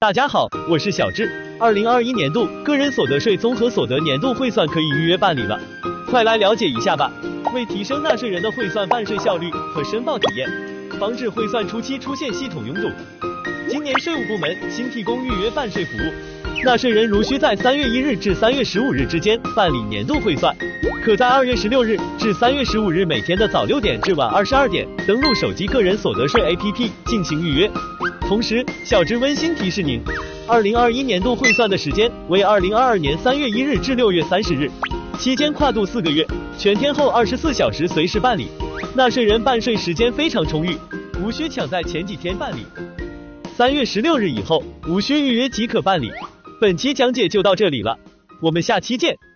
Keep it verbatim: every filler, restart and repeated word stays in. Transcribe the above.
大家好，我是小智。二零二一年度个人所得税综合所得年度汇算可以预约办理了，快来了解一下吧。为提升纳税人的汇算办税效率和申报体验，防止汇算初期出现系统拥堵，今年税务部门新提供预约办税服务。纳税人如需在三月一日至三月十五日之间办理年度汇算，可在二月十六日至三月十五日每天的早六点至晚二十二点登录手机个人所得税 A P P 进行预约。同时，小智温馨提示您，二零二一年度汇算的时间为二零二二年三月一日至六月三十日，期间跨度四个月，全天候二十四小时随时办理，纳税人办税时间非常充裕，无需抢在前几天办理。三月十六日以后，无需预约即可办理。本期讲解就到这里了，我们下期见。